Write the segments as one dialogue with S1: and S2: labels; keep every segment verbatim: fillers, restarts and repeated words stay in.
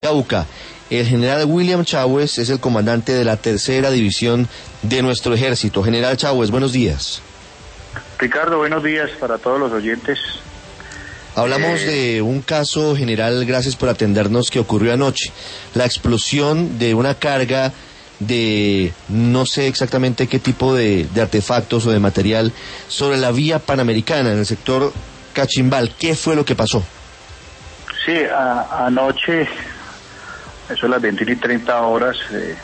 S1: Cauca. El general William Chagües es el comandante de la tercera división de nuestro ejército. General Chagües, buenos días.
S2: Ricardo, buenos días para todos los oyentes.
S1: Hablamos
S2: eh...
S1: de un caso, general, gracias por atendernos, que ocurrió anoche. La explosión de una carga de no sé exactamente qué tipo de, de artefactos o de material sobre la vía panamericana en el sector Cachimbal. ¿Qué fue lo que pasó?
S2: Sí, a, anoche, eso a las veintiuna y treinta horas, eh,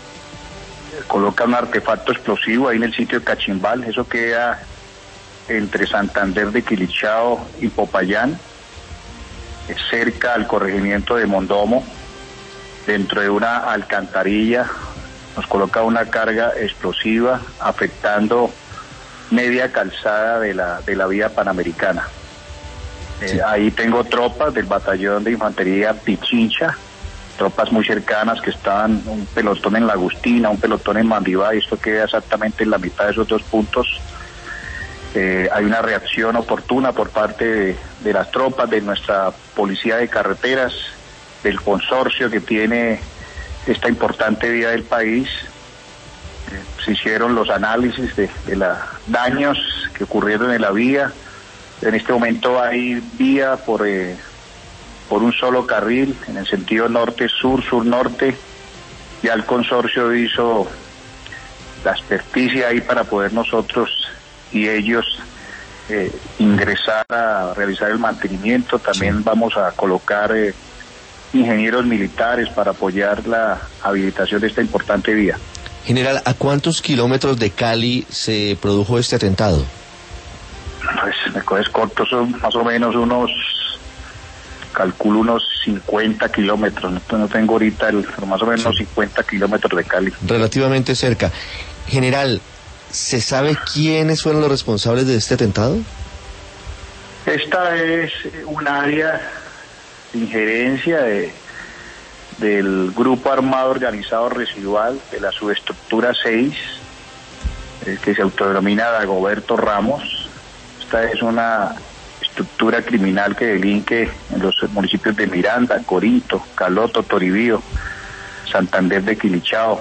S2: coloca un artefacto explosivo ahí en el sitio de Cachimbal. Eso queda entre Santander de Quilichao y Popayán, cerca al corregimiento de Mondomo, dentro de una alcantarilla. Nos coloca una carga explosiva afectando media calzada de la de la vía panamericana. Sí. Eh, ahí tengo tropas del batallón de infantería Pichincha, tropas muy cercanas que estaban, un pelotón en La Agustina, un pelotón en Mandibá, y esto queda exactamente en la mitad de esos dos puntos. Eh, hay una reacción oportuna por parte de, de las tropas, de nuestra policía de carreteras, del consorcio que tiene esta importante vía del país. Eh, se hicieron los análisis de, de los daños que ocurrieron en la vía. En este momento hay vía por, eh, por un solo carril, en el sentido norte-sur, sur-norte. Ya el consorcio hizo la experticia ahí para poder nosotros y ellos eh, ingresar a realizar el mantenimiento. También sí. Vamos a colocar eh, ingenieros militares para apoyar la habilitación de esta importante vía.
S1: General, ¿a cuántos kilómetros de Cali se produjo este atentado?
S2: Pues me coges corto, son más o menos unos, calculo unos cincuenta kilómetros, no, no tengo ahorita el, pero más o menos sí. cincuenta kilómetros de Cali.
S1: Relativamente cerca. General, ¿se sabe quiénes fueron los responsables de este atentado?
S2: Esta es un área de injerencia de, del Grupo Armado Organizado Residual de la Subestructura seis, eh, que se autodenomina Dagoberto Ramos. Esta es una estructura criminal que delinque en los municipios de Miranda, Corinto, Caloto, Toribío, Santander de Quilichao,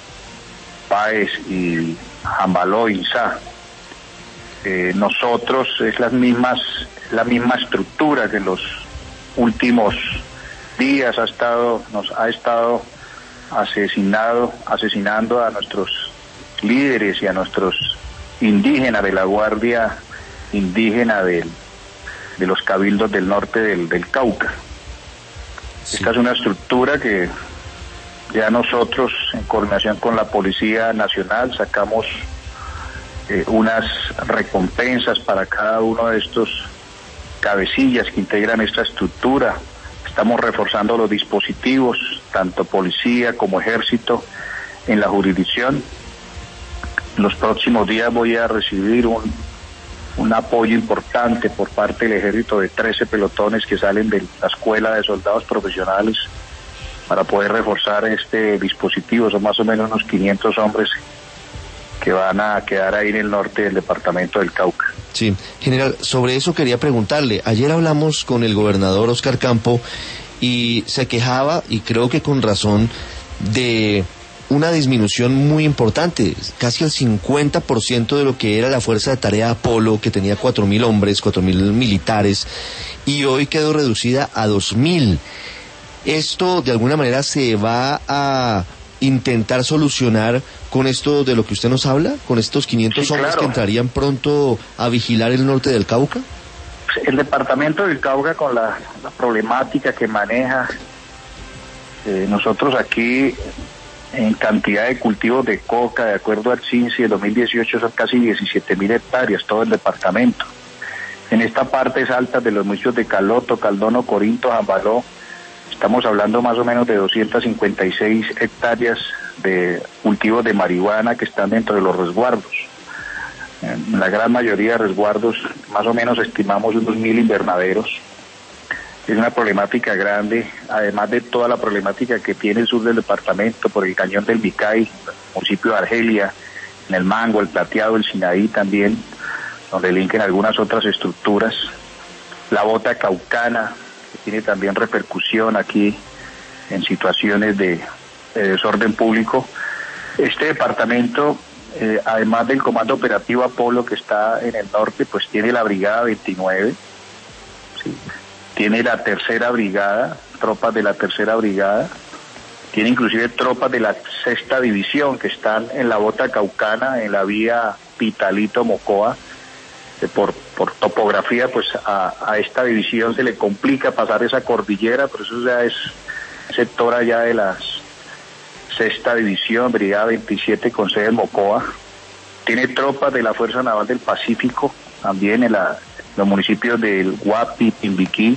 S2: Páez y Jambaló, Insá. Eh, nosotros es las mismas, la misma estructura que en los últimos días ha estado, nos ha estado asesinado, asesinando a nuestros líderes y a nuestros indígenas de la Guardia Indígena del, de los cabildos del norte del, del Cauca. Sí. Esta es una estructura que ya nosotros, en coordinación con la Policía Nacional, sacamos eh, unas recompensas para cada uno de estos cabecillas que integran esta estructura. Estamos reforzando los dispositivos, tanto policía como ejército, en la jurisdicción. En los próximos días voy a recibir un, un apoyo importante por parte del ejército de trece pelotones que salen de la Escuela de Soldados Profesionales para poder reforzar este dispositivo. Son más o menos unos quinientos hombres que van a quedar ahí en el norte del departamento del Cauca.
S1: Sí, general, sobre eso quería preguntarle. Ayer hablamos con el gobernador Oscar Campo y se quejaba, y creo que con razón, de una disminución muy importante, casi el cincuenta por ciento de lo que era la fuerza de tarea Apolo, que tenía cuatro mil hombres, cuatro mil militares, y hoy quedó reducida a dos mil. ¿Esto de alguna manera se va a intentar solucionar con esto de lo que usted nos habla, con estos quinientos sí, hombres claro. que entrarían pronto a vigilar el norte del Cauca?
S2: El departamento del Cauca, con la, la problemática que maneja, eh, nosotros aquí en cantidad de cultivos de coca, de acuerdo al C I N S I de dos mil dieciocho, son casi diecisiete mil hectáreas, todo el departamento. En esta parte alta de los municipios de Caloto, Caldono, Corinto, Jambaló, estamos hablando más o menos de doscientas cincuenta y seis hectáreas de cultivos de marihuana que están dentro de los resguardos. En la gran mayoría de resguardos, más o menos estimamos unos mil invernaderos. Es una problemática grande, además de toda la problemática que tiene el sur del departamento por el cañón del Bicay, el municipio de Argelia, en el Mango, el Plateado, el Sinaí también, donde linken algunas otras estructuras. La bota caucana, que tiene también repercusión aquí en situaciones de, de desorden público. Este departamento, eh, además del Comando Operativo Apolo que está en el norte, pues tiene la Brigada veintinueve, ¿sí? Tiene la Tercera Brigada, tropas de la Tercera Brigada, tiene inclusive tropas de la Sexta División que están en la Bota Caucana, en la vía Pitalito-Mocoa. Por, por topografía, pues a, a esta división se le complica pasar esa cordillera, pero eso ya es sector allá de la Sexta División, Brigada veintisiete con sede en Mocoa. Tiene tropas de la Fuerza Naval del Pacífico, también en la, los municipios del Guapi, Timbiquí.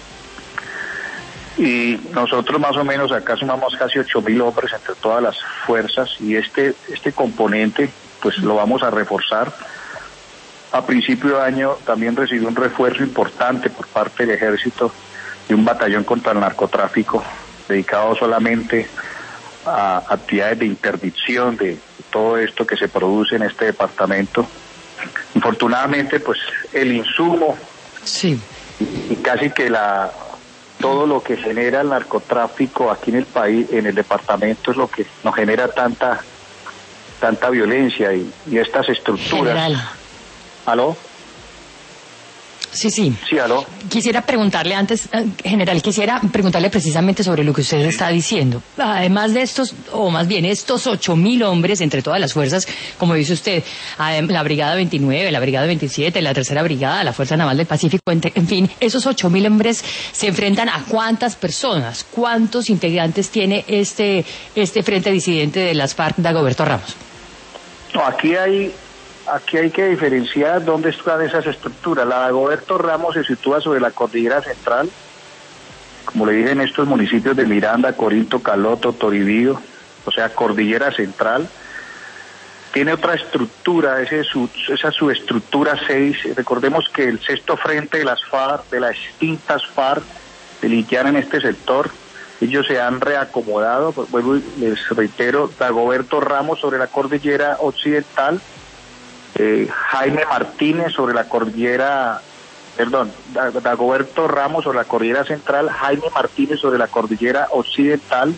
S2: Y nosotros más o menos acá sumamos casi ocho mil hombres entre todas las fuerzas, y este, este componente pues lo vamos a reforzar. A principio de año también recibió un refuerzo importante por parte del Ejército de un batallón contra el narcotráfico dedicado solamente a actividades de interdicción de todo esto que se produce en este departamento. Infortunadamente, pues el insumo
S3: sí.
S2: y casi que la todo lo que genera el narcotráfico aquí en el país, en el departamento, es lo que nos genera tanta tanta violencia y, y estas estructuras.
S3: General.
S2: ¿Aló?
S3: Sí, sí.
S2: Sí, aló.
S3: Quisiera preguntarle antes, general, quisiera preguntarle precisamente sobre lo que usted está diciendo. Además de estos, o más bien estos ocho mil hombres entre todas las fuerzas, como dice usted, la Brigada veintinueve, la Brigada veintisiete, la Tercera Brigada, la Fuerza Naval del Pacífico, en fin, esos ocho mil hombres se enfrentan a cuántas personas, cuántos integrantes tiene este, este frente disidente de las FARC, Dagoberto Ramos.
S2: No, aquí hay... Aquí hay que diferenciar dónde están esas estructuras. La Dagoberto Ramos se sitúa sobre la cordillera central, como le dije, en estos municipios de Miranda, Corinto, Caloto, Toribío, o sea, cordillera central. Tiene otra estructura, ese su, esa subestructura seis. Recordemos que el sexto frente de las FARC, de las extintas FARC, delinquían en este sector. Ellos se han reacomodado, pues, vuelvo y les reitero, Dagoberto Ramos sobre la cordillera occidental, Eh, Jaime Martínez sobre la cordillera, perdón, Dagoberto Ramos sobre la cordillera central, Jaime Martínez sobre la cordillera occidental.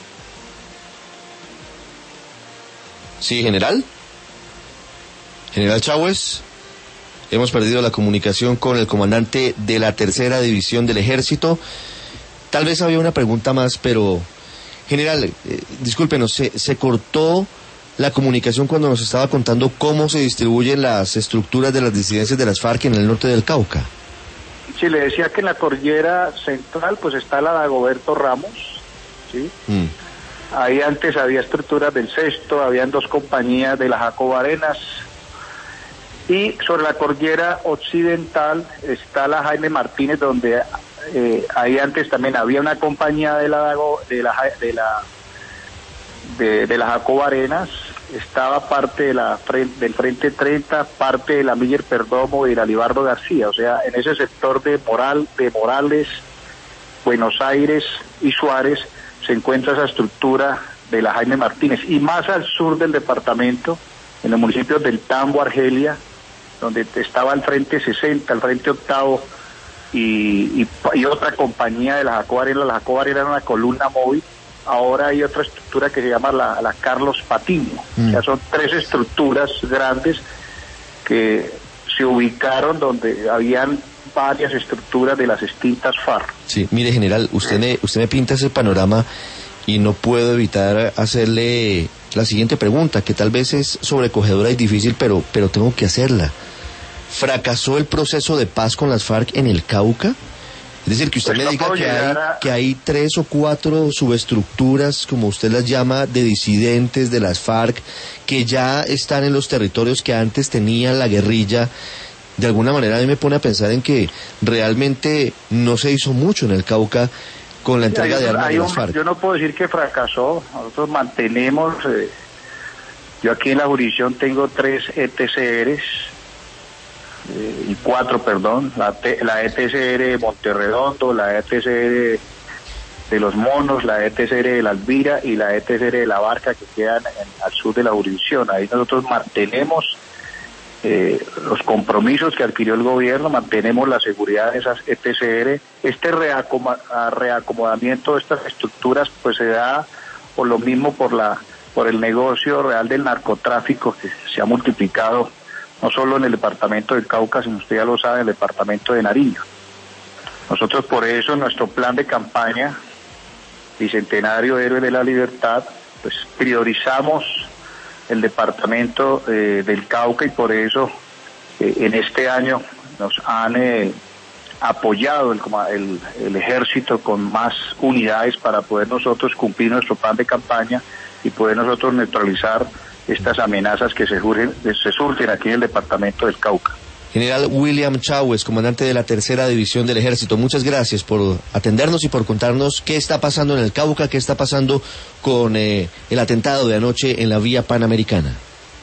S1: Sí, general. General Chávez, hemos perdido la comunicación con el comandante de la Tercera División del Ejército. Tal vez había una pregunta más, pero general, eh, discúlpenos, se, se cortó la comunicación cuando nos estaba contando cómo se distribuyen las estructuras de las disidencias de las FARC en el norte del Cauca.
S2: Sí, le decía que en la cordillera central pues está la Dagoberto Ramos, ¿sí? Mm. Ahí antes había estructuras del sexto, habían dos compañías de la Jacobo Arenas, y sobre la cordillera occidental está la Jaime Martínez, donde eh, ahí antes también había una compañía de la de la de la de, de la Jacobo Arenas. Estaba parte de la del Frente treinta, parte de la Miller Perdomo y de la Libardo García, o sea, en ese sector de Moral, de Morales, Buenos Aires y Suárez se encuentra esa estructura de la Jaime Martínez, y más al sur del departamento, en los municipios del Tambo, Argelia, donde estaba el Frente sesenta, el Frente octavo y, y, y otra compañía de la Jacobo Arenas. La Jacobo Arenas era una columna móvil. Ahora hay otra estructura que se llama la, la Carlos Patiño. Mm. O sea, son tres estructuras grandes que se ubicaron donde habían varias estructuras de las extintas FARC.
S1: Sí, mire, general, usted me, usted me pinta ese panorama y no puedo evitar hacerle la siguiente pregunta, que tal vez es sobrecogedora y difícil, pero, pero tengo que hacerla. ¿Fracasó el proceso de paz con las FARC en el Cauca? Es decir, que usted pues me no diga que hay, a... que hay tres o cuatro subestructuras, como usted las llama, de disidentes de las FARC, que ya están en los territorios que antes tenían la guerrilla. De alguna manera a mí me pone a pensar en que realmente no se hizo mucho en el Cauca con la entrega
S2: hay,
S1: de armas de las
S2: un,
S1: FARC.
S2: Yo no puedo decir que fracasó. Nosotros mantenemos, eh, yo aquí en la jurisdicción tengo tres E T C Rs, Eh, y cuatro, perdón, la, la E T C R de Monterredondo, la E T C R de Los Monos, la E T C R de La Alvira y la E T C R de La Barca, que quedan en, al sur de la jurisdicción. Ahí nosotros mantenemos eh, los compromisos que adquirió el gobierno, mantenemos la seguridad de esas E P C R. Este reacom- reacomodamiento de estas estructuras pues se da por lo mismo por la por el negocio real del narcotráfico que se ha multiplicado no solo en el departamento del Cauca, sino usted ya lo sabe, en el departamento de Nariño. Nosotros por eso en nuestro plan de campaña Bicentenario Héroe de la Libertad, pues priorizamos el departamento eh, del Cauca y por eso eh, en este año nos han eh, apoyado el, el, el ejército con más unidades para poder nosotros cumplir nuestro plan de campaña y poder nosotros neutralizar estas amenazas que se, surgen, se surgen aquí en el departamento del Cauca.
S1: General William Chávez, comandante de la tercera división del ejército, muchas gracias por atendernos y por contarnos qué está pasando en el Cauca, qué está pasando con eh, el atentado de anoche en la vía Panamericana.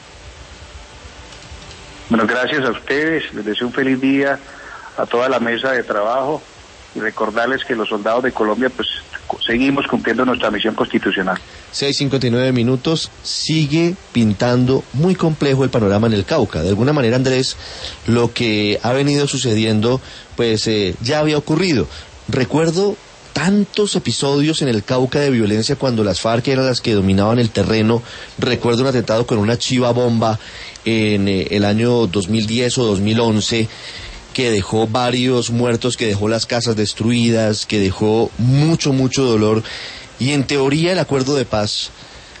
S2: Bueno, gracias a ustedes, les deseo un feliz día a toda la mesa de trabajo y recordarles que los soldados de Colombia pues seguimos cumpliendo nuestra misión constitucional.
S1: seis cincuenta y nueve minutos, sigue pintando muy complejo el panorama en el Cauca. De alguna manera, Andrés, lo que ha venido sucediendo, pues eh, ya había ocurrido. Recuerdo tantos episodios en el Cauca de violencia cuando las FARC eran las que dominaban el terreno. Recuerdo un atentado con una chiva bomba en eh, el año dos mil diez o dos mil once, que dejó varios muertos, que dejó las casas destruidas, que dejó mucho, mucho dolor. Y en teoría el acuerdo de paz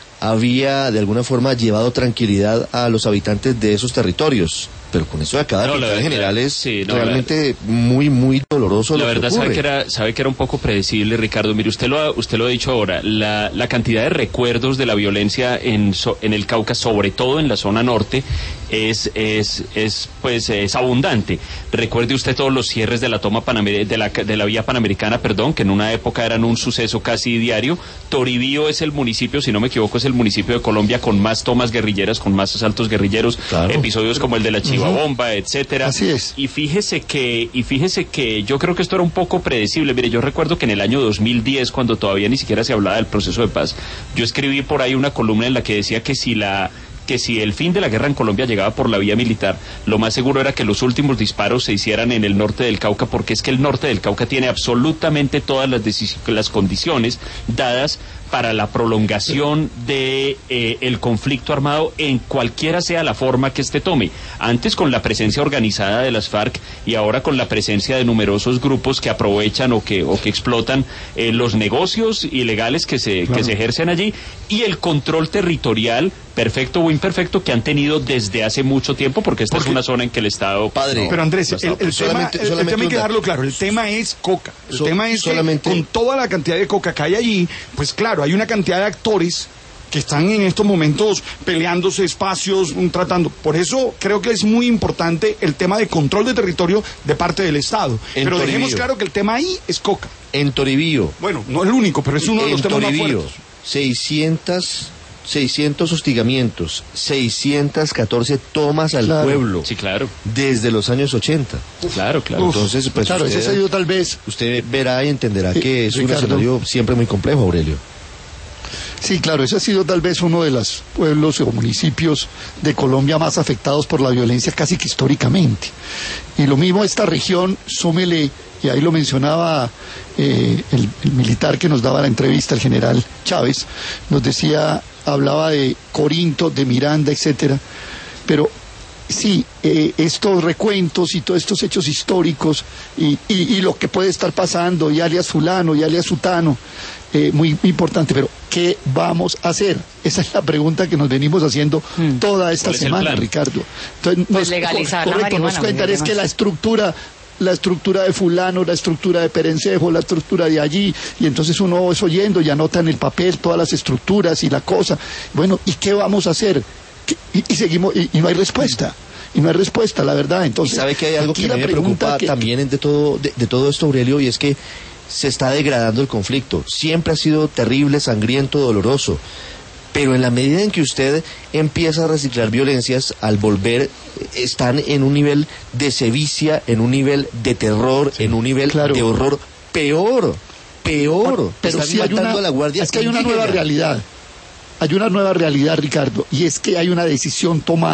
S1: había de alguna forma llevado tranquilidad a los habitantes de esos territorios. Pero con eso de acá
S4: no,
S1: en general es
S4: sí, no,
S1: realmente la, muy, muy doloroso
S4: la
S1: lo
S4: verdad
S1: que ocurre.
S4: sabe que era, sabe que era un poco predecible, Ricardo. Mire, usted lo ha, usted lo ha dicho ahora, la, la cantidad de recuerdos de la violencia en, so, en el Cauca, sobre todo en la zona norte, es, es, es, pues, es abundante. Recuerde usted todos los cierres de la toma Panamer- de la, de la vía Panamericana, perdón, que en una época eran un suceso casi diario. Toribío es el municipio, si no me equivoco, es el municipio de Colombia con más tomas guerrilleras, con más asaltos guerrilleros, claro. Episodios como el de la Chiva Bomba, etcétera.
S5: Así es.
S4: Y fíjese que, y fíjese que yo creo que esto era un poco predecible. Mire, yo recuerdo que en el año dos mil diez, cuando todavía ni siquiera se hablaba del proceso de paz, yo escribí por ahí una columna en la que decía que si la que si el fin de la guerra en Colombia llegaba por la vía militar, lo más seguro era que los últimos disparos se hicieran en el norte del Cauca, porque es que el norte del Cauca tiene absolutamente todas las, decis- las condiciones dadas para la prolongación de eh, el conflicto armado en cualquiera sea la forma que éste tome. Antes con la presencia organizada de las FARC y ahora con la presencia de numerosos grupos que aprovechan o que o que explotan eh, los negocios ilegales que se claro. que se ejercen allí y el control territorial perfecto o imperfecto que han tenido desde hace mucho tiempo, porque esta porque, es una zona en que el Estado...
S5: Padre, no, pero Andrés, el, el, solamente, tema, el, el tema hay que dejarlo claro, el tema es coca, el so, tema es solamente... que con toda la cantidad de coca que hay allí, pues claro, hay una cantidad de actores que están en estos momentos peleándose espacios, tratando. Por eso creo que es muy importante el tema de control de territorio de parte del Estado. En pero Toribío. Dejemos claro que el tema ahí es coca.
S1: En Toribío.
S5: Bueno, no es el único, pero es uno de los temas más fuertes.
S1: seiscientos seiscientos hostigamientos, seiscientas catorce tomas al
S5: claro.
S1: pueblo.
S4: Sí, claro.
S1: Desde los años ochenta.
S4: Uf, claro, claro.
S1: Entonces, pues
S5: claro,
S1: usted,
S5: ese ha sido tal vez...
S1: Usted verá y entenderá eh, que es
S5: Ricardo.
S1: un escenario siempre muy complejo, Aurelio.
S5: Sí, claro, ese ha sido tal vez uno de los pueblos o municipios de Colombia más afectados por la violencia casi que históricamente. Y lo mismo esta región, súmele, y ahí lo mencionaba eh, el, el militar que nos daba la entrevista, el general Chávez, nos decía, hablaba de Corinto, de Miranda, etcétera, pero sí, eh, estos recuentos y todos estos hechos históricos y, y, y lo que puede estar pasando, y alias fulano, y alias sutano, eh, muy, muy importante, pero ¿qué vamos a hacer? Esa es la pregunta que nos venimos haciendo hmm. toda esta semana, Ricardo. Entonces,
S3: pues
S5: nos,
S3: legalizar
S5: correcto,
S3: la marihuana,
S5: nos cuentan es que la estructura la estructura de fulano, la estructura de Perencejo, la estructura de allí, y entonces uno es oyendo y anota en el papel todas las estructuras y la cosa. Bueno, ¿y qué vamos a hacer? Y, y seguimos, y, y no hay respuesta. Y no hay respuesta, la verdad. Entonces,
S1: y sabe que hay algo que me preocupa que, también de todo, de, de todo esto, Aurelio, y es que se está degradando el conflicto. Siempre ha sido terrible, sangriento, doloroso. Pero en la medida en que usted empieza a reciclar violencias, al volver, están en un nivel de sevicia, en un nivel de terror, sí, en un nivel claro. de horror peor, peor.
S5: Pero sí hay una, la guardia es que hay una nueva realidad. Hay una nueva realidad, Ricardo, y es que hay una decisión tomada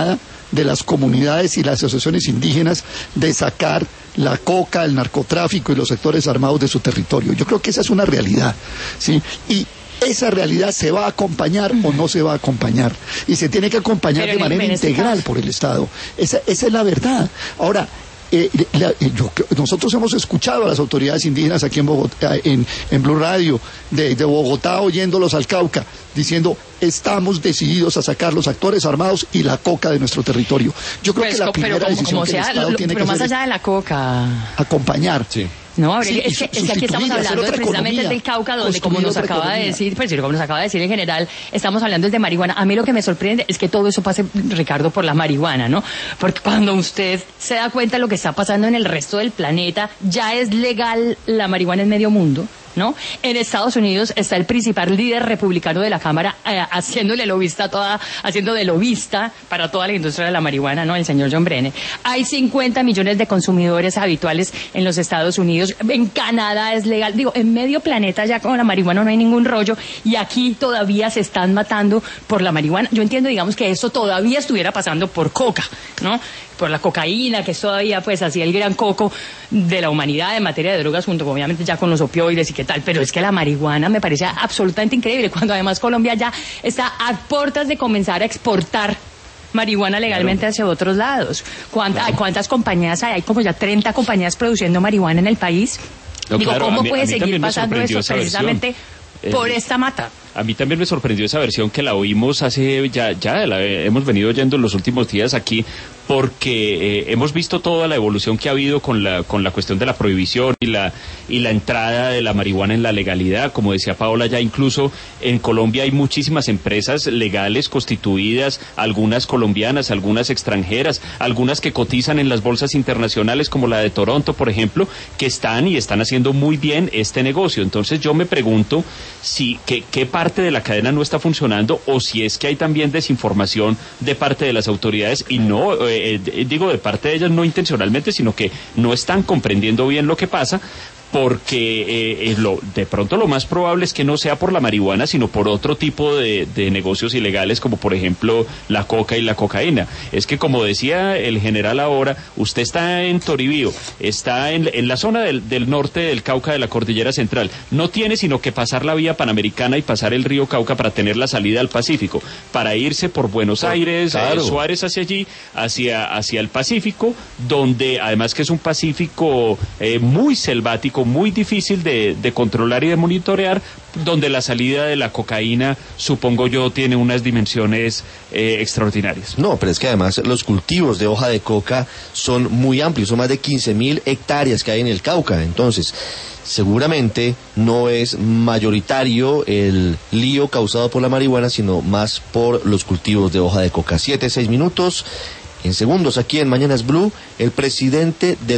S5: de las comunidades y las asociaciones indígenas de sacar la coca, el narcotráfico y los sectores armados de su territorio. Yo creo que esa es una realidad, ¿sí? Y esa realidad se va a acompañar o no se va a acompañar. Y se tiene que acompañar de manera integral por el Estado. Esa, esa es la verdad. Ahora, Eh, la, yo, nosotros hemos escuchado a las autoridades indígenas aquí en Bogotá, en, en Blue Radio, de, de Bogotá, oyéndolos al Cauca, diciendo, estamos decididos a sacar los actores armados y la coca de nuestro territorio. Yo creo pues, que la primera como, decisión como sea, que el Estado
S3: lo,
S5: tiene
S3: pero
S5: que
S3: más
S5: hacer
S3: allá de la coca,
S5: acompañar.
S1: Sí.
S3: No, Aurelio,
S5: sí,
S3: es, que, es que aquí estamos hablando de precisamente del Cauca, donde como nos acaba de decir, pues como nos acaba de decir en general, estamos hablando de marihuana. A mí lo que me sorprende es que todo eso pase, Ricardo, por la marihuana, ¿no? Porque cuando usted se da cuenta de lo que está pasando en el resto del planeta, ya es legal la marihuana en medio mundo, ¿no? En Estados Unidos está el principal líder republicano de la Cámara eh, haciéndole lobista toda, haciendo de lobista para toda la industria de la marihuana, ¿no? El señor John Brennan. Hay cincuenta millones de consumidores habituales en los Estados Unidos. En Canadá es legal. Digo, en medio planeta ya con la marihuana no hay ningún rollo y aquí todavía se están matando por la marihuana. Yo entiendo, digamos, que eso todavía estuviera pasando por coca, ¿no? Por la cocaína, que es todavía pues así el gran coco de la humanidad en materia de drogas, junto obviamente ya con los opioides y qué tal, pero es que la marihuana me parece absolutamente increíble, cuando además Colombia ya está a puertas de comenzar a exportar marihuana legalmente claro. hacia otros lados. ¿Cuánta, claro. ¿Cuántas compañías hay? Hay como ya treinta compañías produciendo marihuana en el país. No, Digo, claro, ¿cómo mí, puede seguir pasando eso precisamente versión. por eh, esta mata?
S4: A mí también me sorprendió esa versión que la oímos hace, ya, ya la hemos venido oyendo en los últimos días aquí, porque eh, hemos visto toda la evolución que ha habido con la con la cuestión de la prohibición y la y la entrada de la marihuana en la legalidad. Como decía Paola, ya incluso en Colombia hay muchísimas empresas legales constituidas, algunas colombianas, algunas extranjeras, algunas que cotizan en las bolsas internacionales como la de Toronto, por ejemplo, que están y están haciendo muy bien este negocio. Entonces yo me pregunto si qué, qué parte de la cadena no está funcionando o si es que hay también desinformación de parte de las autoridades y no eh, Eh, digo de parte de ellas no intencionalmente, sino que no están comprendiendo bien lo que pasa, porque eh, eh, lo, de pronto lo más probable es que no sea por la marihuana, sino por otro tipo de, de negocios ilegales, como por ejemplo la coca y la cocaína. Es que como decía el general ahora, usted está en Toribío, está en, en la zona del, del norte del Cauca, de la Cordillera Central, no tiene sino que pasar la vía Panamericana y pasar el río Cauca para tener la salida al Pacífico, para irse por Buenos Aires, claro. eh, Suárez hacia allí, hacia, hacia el Pacífico, donde además que es un Pacífico eh, muy selvático, muy difícil de, de controlar y de monitorear, donde la salida de la cocaína, supongo yo, tiene unas dimensiones eh, extraordinarias.
S1: No, pero es que además los cultivos de hoja de coca son muy amplios, son más de quince mil hectáreas que hay en el Cauca, entonces seguramente no es mayoritario el lío causado por la marihuana, sino más por los cultivos de hoja de coca. Siete, seis minutos, en segundos aquí en Mañanas Blue, el presidente de